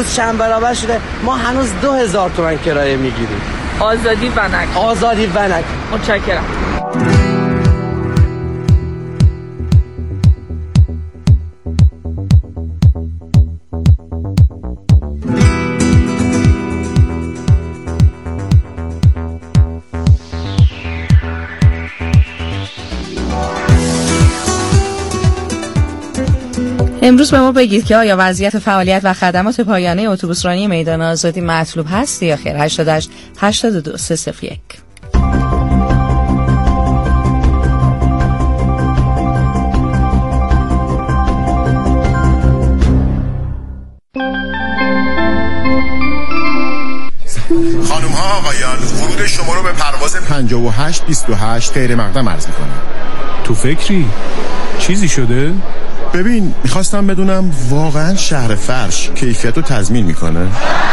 امروز چند برابر شده؟ ما هنوز 2000 تومان کرایه میگیریم. آزادی ونک. آزادی ونک. متشکرم. امروز به ما بگید که آیا وضعیت فعالیت و خدمات پایانه اتوبوسرانی میدان آزادی مطلوب هست یا خیر؟ 88 82 301. خانم ها آقایان، ورود شما رو به پرواز 5828 غیر مقدم عرض می‌کنم. تو فکری؟ چیزی شده؟ ببین، میخواستم بدونم واقعا شهر فرش کیفیت رو تضمین میکنه؟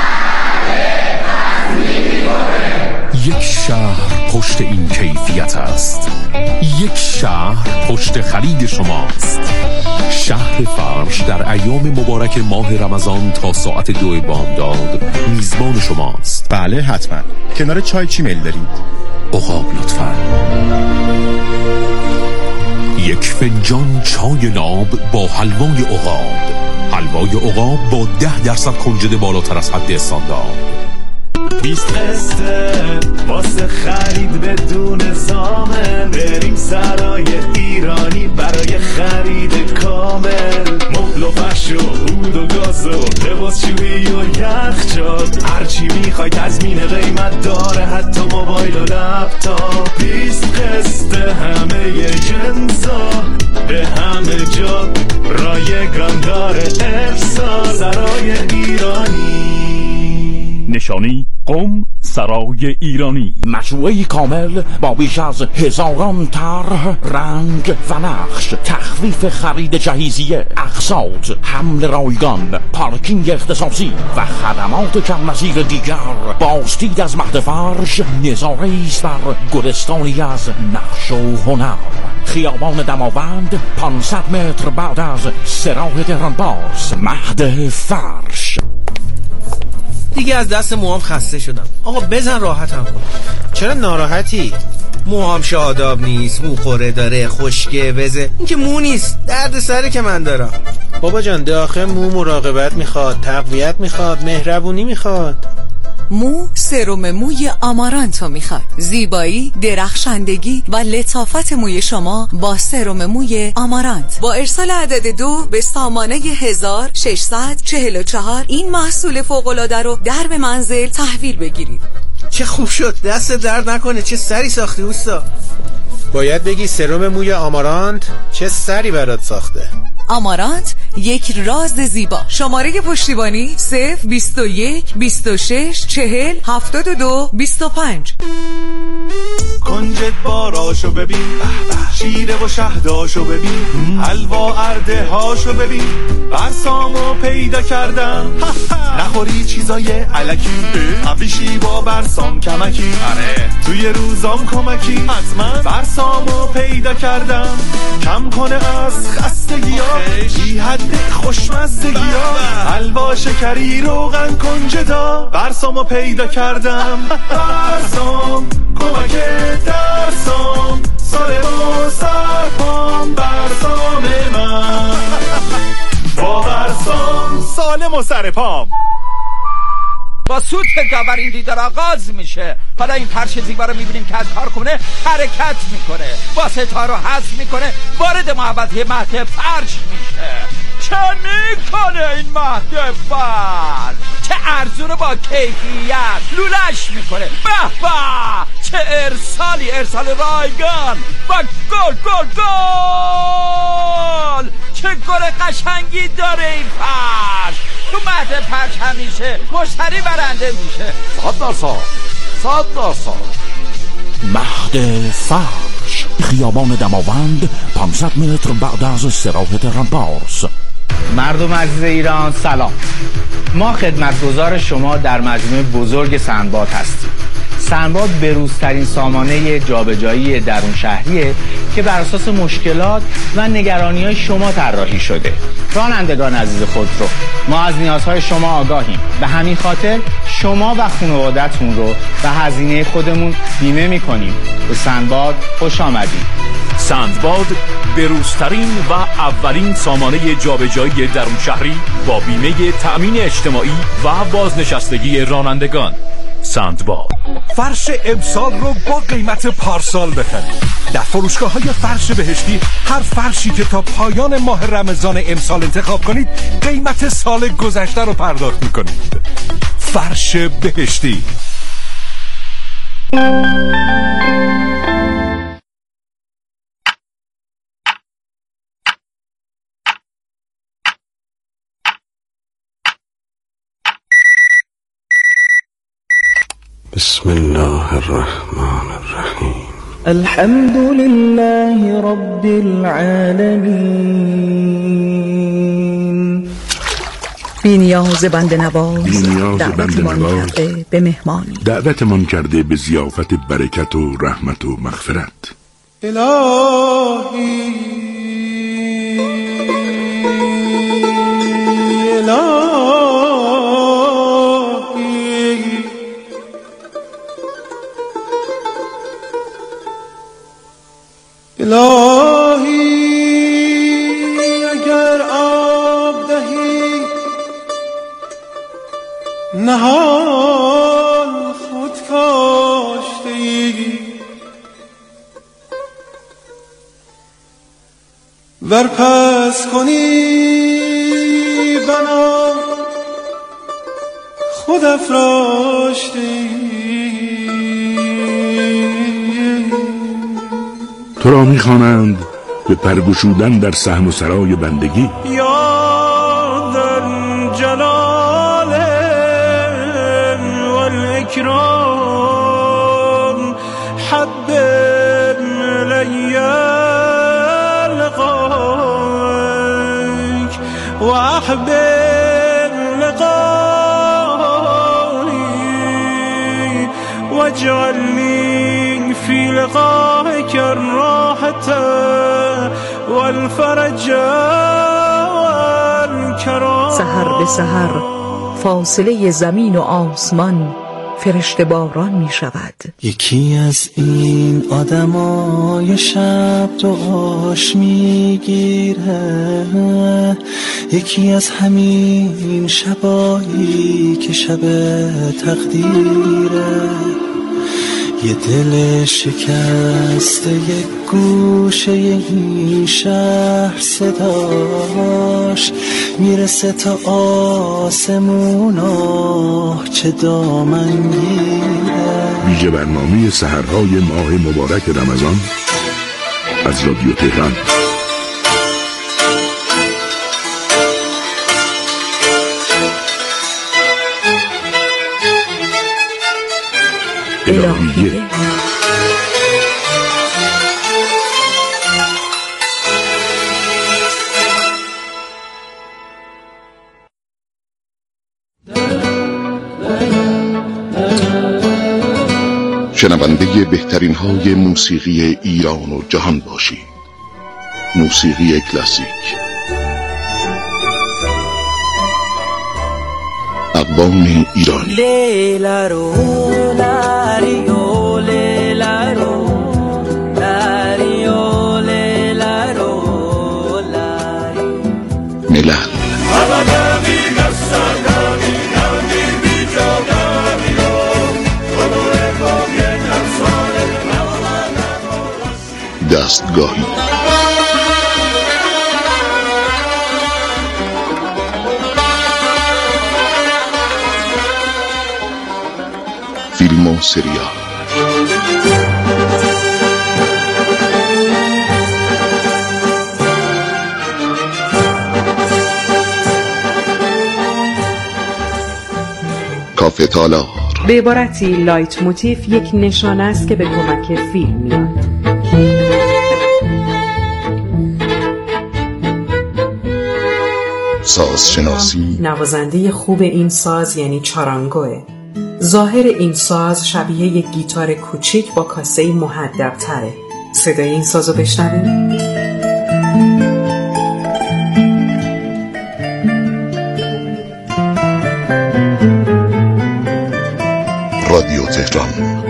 یک شهر پشت این کیفیت است. یک شهر پشت خرید شماست. شهر فرش در ایام مبارک ماه رمضان تا ساعت 2 بامداد میزبان شماست. بله حتما. کنار چای چی میل دارید؟ عقاب لطفاً. یک فنجان چای ناب با حلوای عقاب. حلوای عقاب با 10% کنجد بالاتر از حد استاندارد. 20 قسطه واسه خرید بدون زامن. بریم سرای ایرانی برای خرید کامل. مبل و فرش و عود و گاز و لباس شویی و یخچال. هرچی میخوای تضمین قیمت داره، حتی موبایل و لپتاپ. 20 قسطه همه جنسا به همه جا رایگان داره ارسال. سرای ایرانی. نشانی قم سرای ایرانی، مجموعه کامل با بیش از 1000 طرح، رنگ و نقش، تخفیف خرید جهیزیه، اقساط، حمل رایگان، پارکینگ اختصاصی و خدمات کم نظیر دیگر. بازدید از مهد فرش نظاره ایست بر گلستانی از نقش و هنر. خیابان دماوند 500 متر بعد از سراح تهران‌پارس. مهد فرش. دیگه از دست موهام خسته شدم. آقا بزن راحتم کن. چرا ناراحتی؟ موهام شاداب نیست، مو خوره داره، خشکه وزه. این که مو نیست، درد سره که من دارم. بابا جان داخل مو مراقبت میخواد، تقویت میخواد، مهربونی میخواد. مو سرم موی آمارانتو میخواد. زیبایی، درخشندگی و لطافت موی شما با سرم موی آمارانت. با ارسال عدد 2 به سامانه 1644 این محصول فوق‌العاده رو در به منزل تحویل بگیرید. چه خوب شد، دست درد نکنه. چه سری ساختی اوستا. باید بگی سرم موی آمارانت چه سری برات ساخته. آمارانت، یک راز زیبا. شماره پشتیبانی 021 26 40 72 25. کنجد باراشو ببین، شیره و شهداشو ببین، حلوا ارده هاشو ببین. برسامو پیدا کردم. نخوری چیزای علکی، ابریشی با برسام کمکی. توی روزام کمکی. حتما برسامو پیدا کردم. کم کنه از خستگی ها، بی حد خوشمزدگی ها. حلوا شکری روغن کنجدا. برسامو پیدا کردم. برسام کمک درسام، سالم و سرپام. برسام من با برسام سالم و سرپام. با سوت داور این دیدار آغاز میشه. حالا این فرش زیبا رو میبینیم که از کارخونه حرکت میکنه، با ستاره رو حذف میکنه، وارد محوطه مهد فرش میشه. چه میکنه این مهد فرش؟ چه ارزون با کیفیت لولش میکنه. به به چه ارسالی، ارسال رایگان و گل گل گل. چه گل قشنگی داره این فرش. تو مهد فرش همیشه مشتری برنده میشه. 100%. مهد فرش، خیابان دماوند 500 متر بعد از سراح تهران‌پارس. مردم عزیز ایران سلام. ما خدمتگزار شما در مجموعه بزرگ سندباد هستیم. سندباد بروزترین سامانه جابجایی درون شهریه که بر اساس مشکلات و نگرانی‌های شما طراحی شده. رانندگان عزیز خودرو، ما از نیازهای شما آگاهیم. به همین خاطر شما و خانواده‌تون رو به هزینه خودمون بیمه می‌کنیم. به سندباد خوش آمدید. سندباد بروزترین و اولین سامانه جابجایی درون شهری با بیمه تأمین اجتماعی و بازنشستگی رانندگان. سندباد. فرش امسال رو با قیمت پارسال بخرید. در فروشگاه‌های فرش بهشتی هر فرشی که تا پایان ماه رمضان امسال انتخاب کنید قیمت سال گذشته رو پرداخت می‌کنید. فرش بهشتی. بسم الله الرحمن الرحیم. الحمد لله رب العالمین. بی نیاز بنده نواز دعوتمان به مهمانی، دعوتمان کرده به ضیافت برکت و رحمت و مغفرت. الهی الهی اگر آب دهی نهال خود کاشتی، ور پس کنی بنا خود افراشتی. تو را می‌خوانند به پرگشودن در صحن و سرای بندگی. یا در جلال و الاکرام حبب الی لقائک و احبب لقایی واجعلنی فی لقائک الراحة والفرج والکرام. سحر به سحر فاصله زمین و آسمان فرشته باران می شود. یکی از این آدمای شب دعاش میگیره، یکی از همین شبایی که شب تقدیره. یه دل شکسته یک گوشه این شهر صداش میرسه تا آسمونا چه دامنگیره. ویژه برنامه سحرهای ماه مبارک رمضان از رادیو تهران. الهیه. شنونده بهترین های موسیقی ایران و جهان باشید. موسیقی کلاسیک، اقوام ایرانی. ملل. دستگاهی. فیلم و سریال. کافه تالار. به عبارتی لایت موتیف یک نشانه است که به کمک فیلم میاد. سازشناسی. نوازنده خوب این ساز یعنی چارانگوه. ظاهر این ساز شبیه یک گیتار کوچیک با کاسه‌ای مهدب تره. صدای این سازو بشنویم. تهران.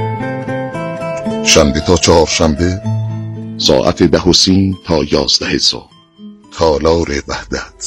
شنبه تا چهارشنبه ساعت 10:30 تا 11 صبح. تالار وحدت.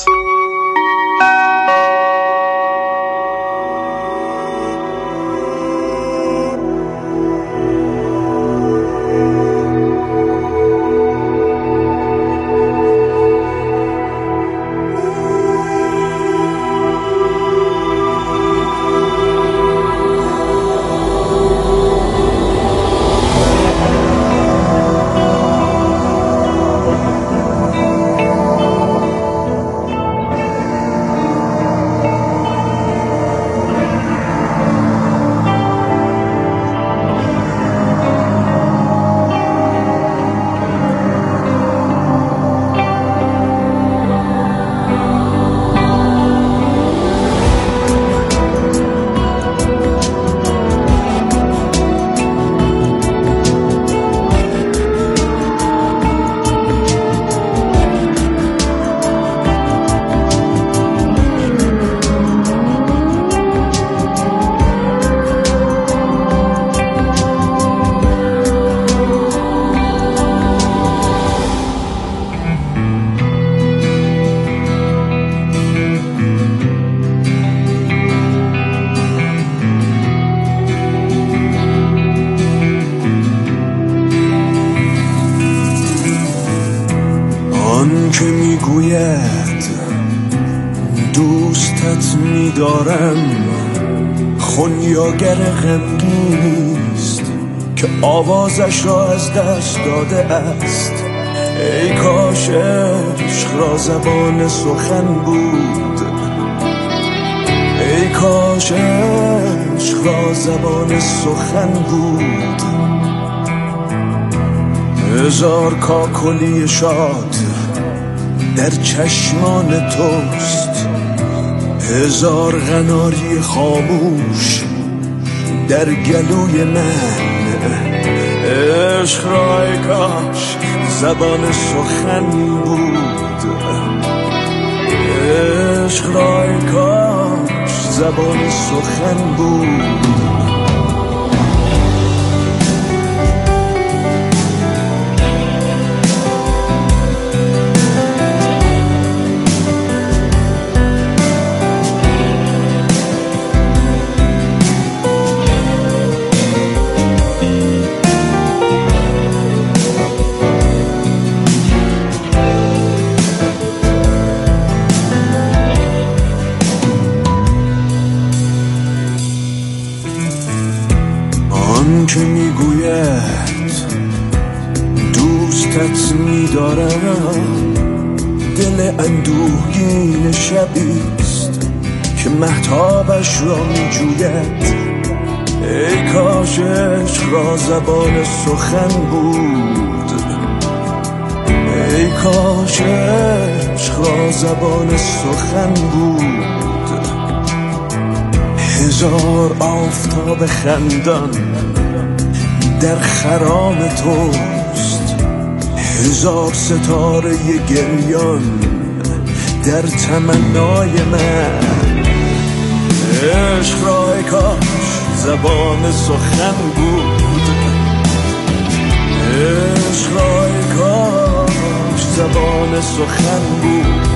آن که میگوید دوستت میدارم خونیاگر غمگینیست که آوازش را از دست داده است. ای کاش عشق را زبان سخن بود، ای کاش عشق را زبان سخن بود. هزار کاکلی شاد در چشمان توست، هزار قناری خاموش در گلوی من. عشق را ای کاش زبان سخن بود، عشق را ای کاش زبان سخن بود. که میگوید دوستت میدارم دل اندوهگین شبیست که مهتابش را میجوید. ای کاش عشق را زبان سخن بود، ای کاش عشق را زبان سخن بود. هزار آفتاب خندان در خرام توست، هزار ستاره گریان در تمنای من. عشق را ای کاش زبان سخن بود، عشق را ای کاش زبان سخن بود.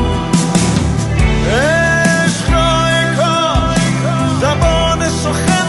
عشق را ای کاش زبان سخن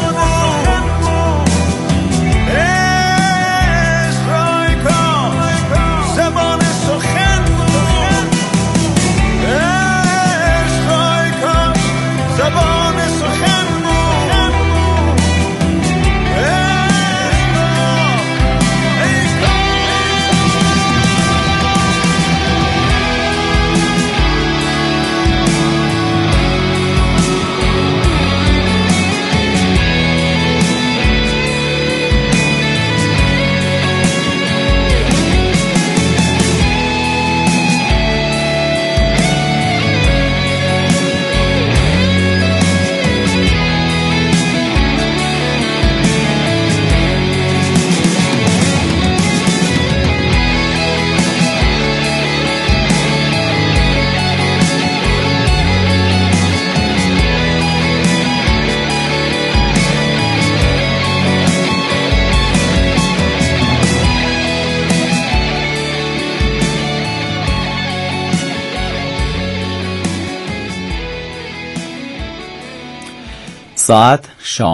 ساعت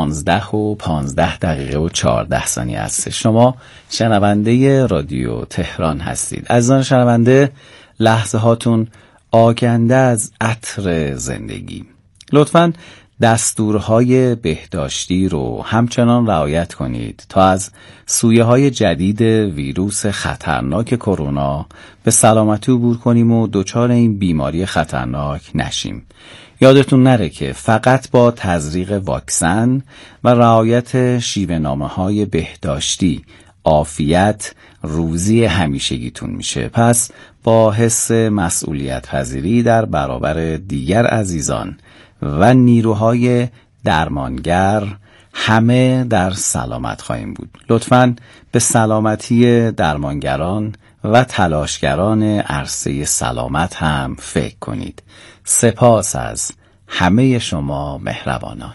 16:15 است. شما شنونده رادیو تهران هستید. عزیزان شنونده، لحظه هاتون آکنده از عطر زندگی. لطفاً دستورهای بهداشتی رو همچنان رعایت کنید تا از سویه‌های جدید ویروس خطرناک کرونا به سلامتی عبور کنیم و دچار این بیماری خطرناک نشیم. یادتون نره که فقط با تزریق واکسن و رعایت شیوه‌نامه‌های بهداشتی عافیت روزی همیشگیتون میشه. پس با حس مسئولیت پذیری در برابر دیگر عزیزان و نیروهای درمانگر همه در سلامت خواهیم بود. لطفاً به سلامتی درمانگران و تلاشگران عرصه سلامت هم فکر کنید. سپاس از همه شما مهربانان.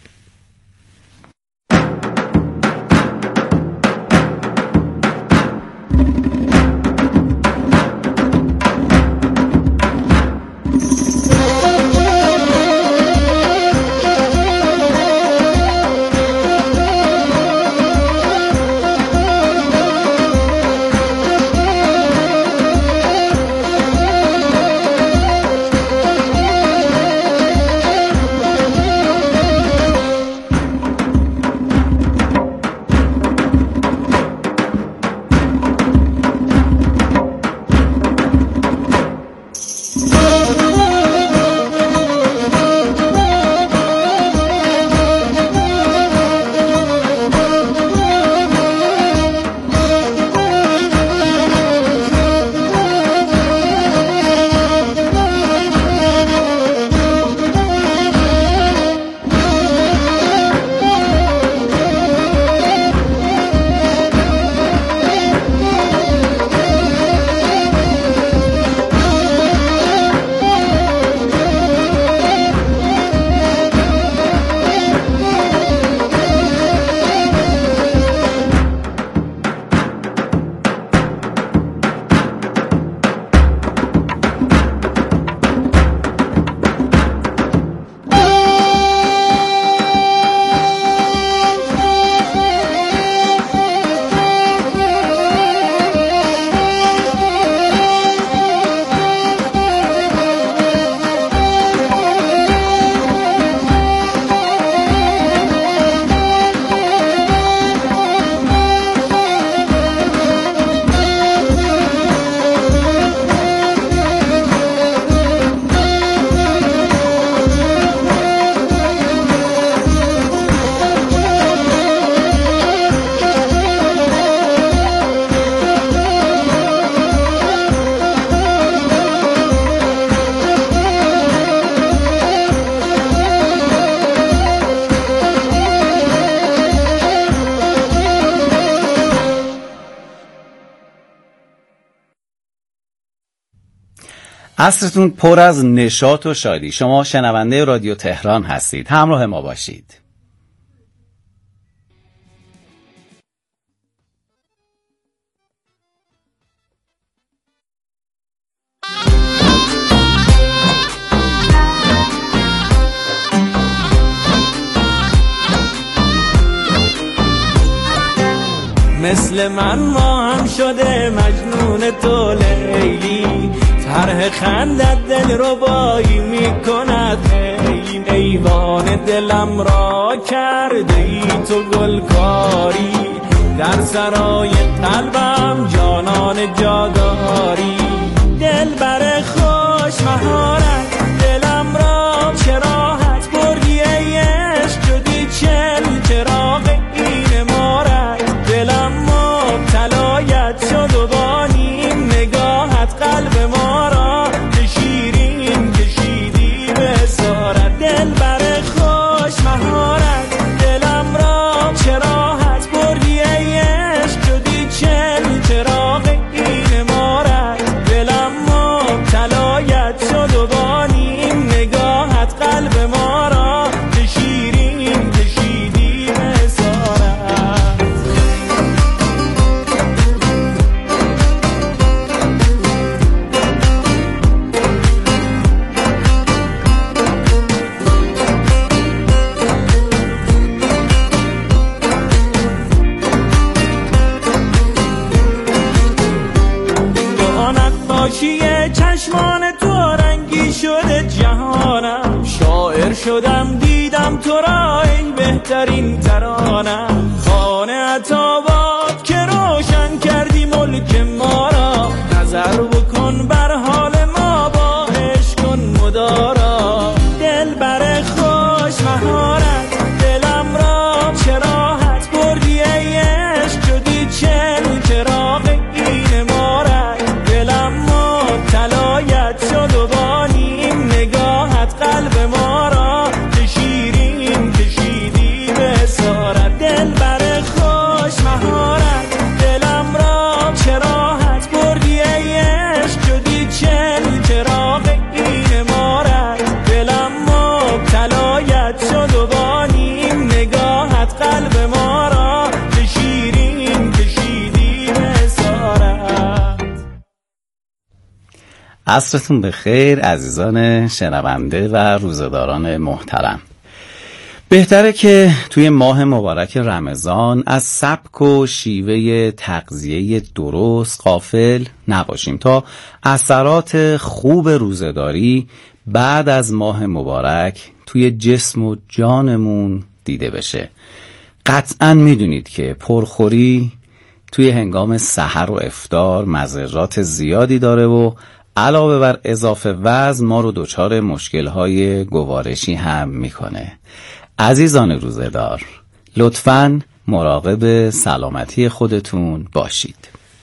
عصرتون پر از نشاط و شادی. شما شنونده رادیو تهران هستید. همراه ما باشید. مثل من ما هم شده مجنون تو لیلی، طرح خندت دل ربایی میکند. این ایوان دلم را کرده ای تو گلکاری، در سرای قلبم جانان جاداری. دل بر خوش مهارت دلم را چراحت بردی ای عشق، شدی چل چراغ این مارت. دلم مبتلایت شد و با نیم نگاهت قلب ما را به شیرین کشیدی به اسارت. دل بر خوش مهارت دلم را چراحت بردی ای عشق، شدی چل چراغ این مارت. دلم مبتلایت شد و با شدم دیدم تو را ای بهترین ترانم، خانه عطابات که روشن کردی ملک ما را، نظر بکن بر حال ما با عشق کن مدارا، دل بر خوش مهارت دلم را چراحت بردی ای عشق شدی چل چراغ این مارد، دلم مبتلایت شد و با نیم نگاهت قلب ما را که شیرین کشیدی به اسارت، دل بر خوش مهارت دلم را چراحت بردی ای عشق شدی چل چراغ این مارد، دلم مبتلایت شد و با نیم نگاهت قلب ما را که شیرین کشیدی به اسارت. عصرتون بخیر عزیزان شنونده و روزه‌داران محترم. بهتره که توی ماه مبارک رمضان از سبک و شیوه تغذیه درست غافل نباشیم تا اثرات خوب روزه‌داری بعد از ماه مبارک توی جسم و جانمون دیده بشه. قطعاً میدونید که پرخوری توی هنگام سحر و افطار مضرات زیادی داره و علاوه بر اضافه وزن ما رو دچار مشکل‌های گوارشی هم میکنه. عزیزان روزه‌دار، لطفاً مراقب سلامتی خودتون باشید.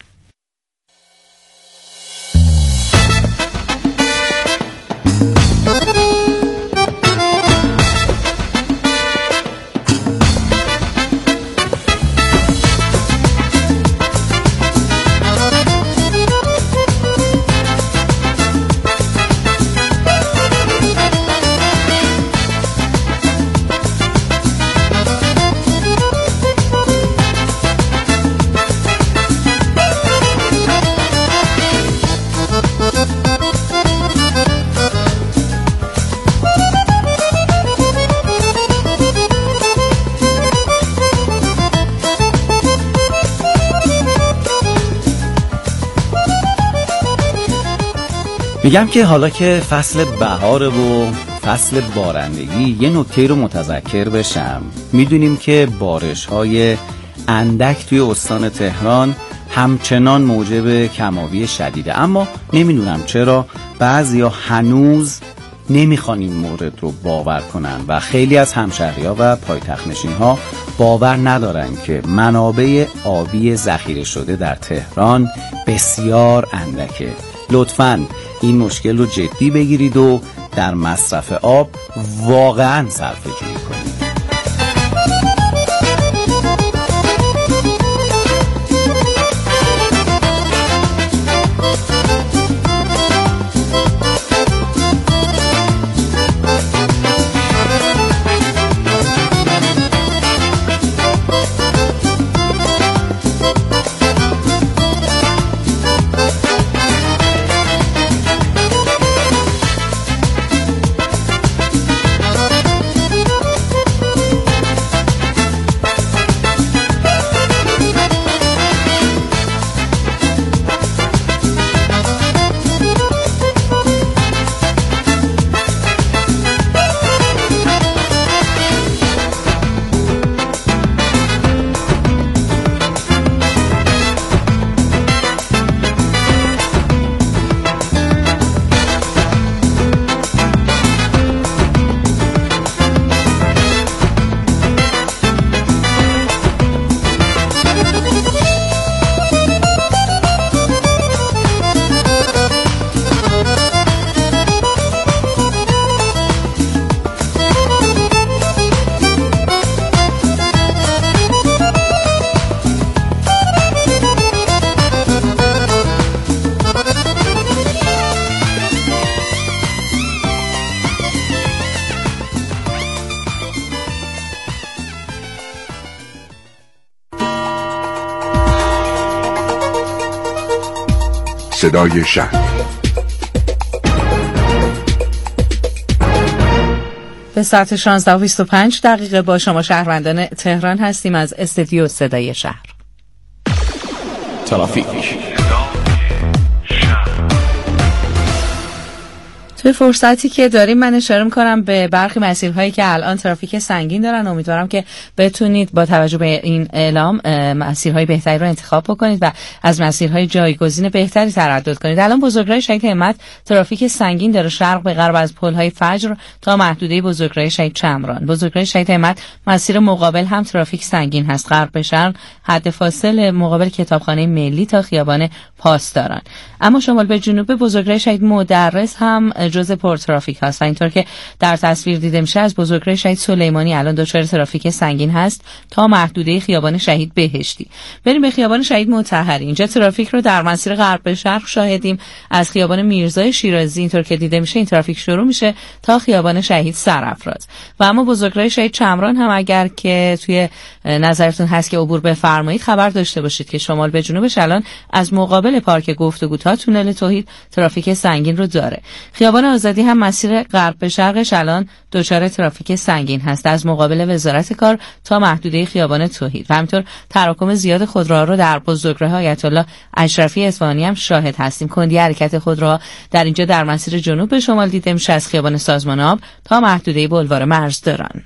میگم که حالا که فصل بهاره و فصل بارندگی یه نکته رو متذکر بشم. میدونیم که بارش‌های اندک توی استان تهران همچنان موجب کم‌آبی شدیده، اما نمیدونم چرا بعضیا هنوز نمیخوان این مورد رو باور کنن و خیلی از همشهری‌ها و پایتخت‌نشین‌ها باور ندارن که منابع آبی ذخیره شده در تهران بسیار اندکه. لطفاً این مشکل رو جدی بگیرید و در مصرف آب واقعاً صرفه‌جویی کنید. صدای شهر به ساعت 16:25 با شما شهروندان تهران هستیم از استودیو صدای شهر. توی فرصتی که داریم من اشاره می‌کنم به برخی مسیرهایی که الان ترافیک سنگین دارن. امیدوارم که بتونید با توجه به این اعلام مسیرهای بهتری رو انتخاب بکنید و از مسیرهای جایگزین بهتری تردد کنید. الان بزرگراه شهید همت ترافیک سنگین داره شرق به غرب از پل‌های فجر تا محدوده بزرگراه شهید چمران. بزرگراه شهید همت مسیر مقابل هم ترافیک سنگین هست. غرب به شرق حد فاصل مقابل کتابخانه ملی تا خیابان پاسداران. اما شمال به جنوب بزرگراه شهید مدرس هم جزء پرترافیک هست و اینطور که در تصویر دیده میشه از بزرگراه شهید سلیمانی الان دچار ترافیک سنگین هست تا محدوده خیابان شهید بهشتی. بریم به خیابان شهید مطهری. اینجا ترافیک رو در مسیر غرب به شرق شاهدیم. از خیابان میرزای شیرازی اینطور که دیده میشه این ترافیک شروع میشه تا خیابان شهید سرافراز. و اما بزرگراه شهید چمران هم اگر که توی نظرتون هست که عبور بفرمایید خبر داشته باشید که شمال به جنوبش الان از مقابل پارک گفتگو تا تونل توحید ترافیک سنگین رو داره. خیابان آزادی هم مسیر غرب به شرقش الان دچار ترافیک سنگین هست از مقابل وزارت کار تا محدوده خیابان توحید. و همینطور تراکم زیاد خودروها رو در بزرگراه آیت الله اشرفی اصفهانی هم شاهد هستیم. کندی حرکت خودروها در اینجا در مسیر جنوب به شمال دیده میشه از خیابان سازمان آب تا محدوده بولوار مرزداران.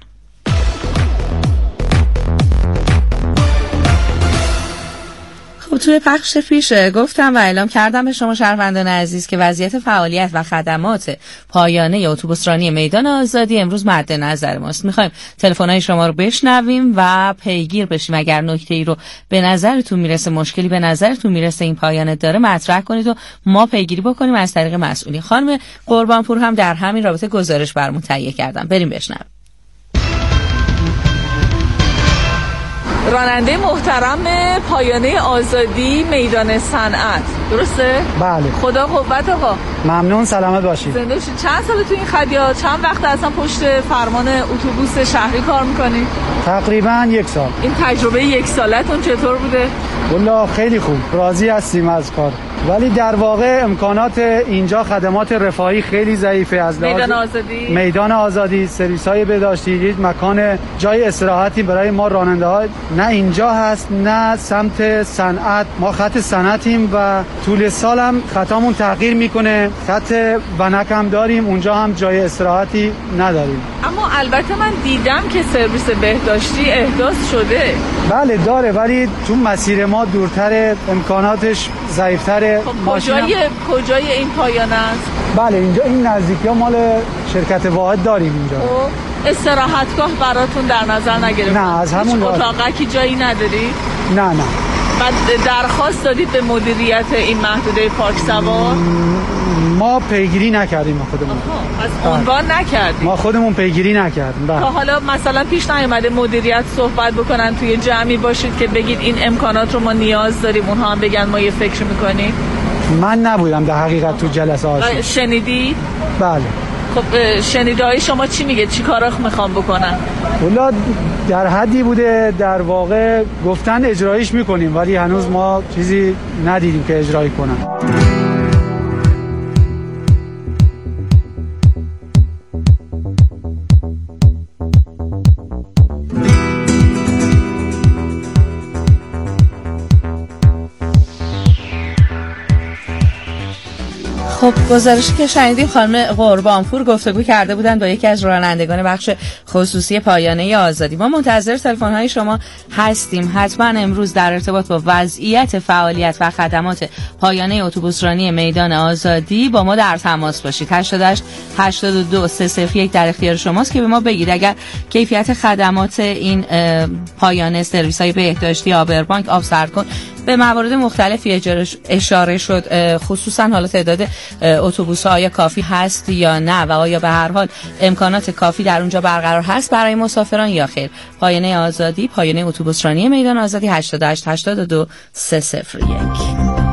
توی پخش پیش گفتم و اعلام کردم به شما شهروندان عزیز که وضعیت فعالیت و خدمات پایانه اتوبوسرانی میدان آزادی امروز مد نظر ماست. میخوایم تلفن‌های شما رو بشنویم و پیگیر بشیم. اگر نکته‌ای رو به نظرتون میرسه، مشکلی به نظرتون میرسه این پایانه داره، مطرح کنید و ما پیگیری بکنیم از طریق مسئولین. خانم قربانپور هم در همین رابطه گزارش برامون تهیه کردن. بریم بشنویم. راننده محترم پایانه آزادی میدان صنعت، درسته؟ بله. خدا قوت آقا. ممنون، سلامت باشید. زنده باشید. چند سال تو این خط یا چند وقت اصلا پشت فرمان اتوبوس شهری کار میکنی؟ تقریبا 1 سال. این تجربه 1 سالتون چطور بوده؟ والله خیلی خوب، راضی هستیم از کار. ولی در واقع امکانات اینجا خدمات رفاهی خیلی ضعیفه. از میدان آزادی سرویس‌های بهداشتی، دید مکان جای استراحتی برای ما راننده‌ها نه اینجا هست نه سمت صنعت. ما خط صنعتیم و طول سال هم خطامون تغییر میکنه. خط ونک هم داریم، اونجا هم جای استراحتی نداریم. اما البته من دیدم که سرویس بهداشتی احداث شده. بله داره، ولی تو مسیر ما دورتر، امکاناتش ضعیفتره. کجای این پایانه است؟ بله اینجا این نزدیکی‌ها مال شرکت واحد داریم اینجا. استراحتگاه براتون در نظر نگرفتن؟ نه، از همون اتاقکی جایی نداری؟ نه. بعد درخواست دادید به مدیریت این محدوده پارک سوار؟ ما پیگیری نکردیم خودمون. از عنوان نکردیم؟ ما خودمون پیگیری نکردیم. تا حالا مثلا پیش نیومده مدیریت صحبت بکنن توی جمعی باشید که بگید این امکانات رو ما نیاز داریم، اونها هم بگن ما یه فکر میکنیم؟ من نبودم در حقیقت تو جلسه ها. شنیدی؟ بله. خب شنیده های شما چی میگه؟ چی کارا میخوام بکنن؟ والا در حدی بوده، در واقع گفتن اجرایش میکنیم ولی هنوز ما چیزی ندیدیم که اجرایی کنن. خب گزارشی که شنیدیم خانم قربانپور گفتگو کرده بودن با یکی از رانندگان بخش خصوصی پایانه آزادی. ما منتظر تلفن‌های شما هستیم. حتما امروز در ارتباط با وضعیت فعالیت و خدمات پایانه اتوبوسرانی میدان آزادی با ما در تماس باشید. 88 82 301 در اختیار شماست که به ما بگید اگر کیفیت خدمات این پایانه، سرویس‌های بهداشتی، آبربانک، آب سرکن به موارد مختلفی اشاره شد، خصوصا حالا تعداد اتوبوس‌ها آیا کافی هست یا نه و آیا به هر حال امکانات کافی در اونجا برقرار هست برای مسافران یا خیر. پایانه آزادی، پایانه اتوبوسرانی میدان آزادی 88 82 301.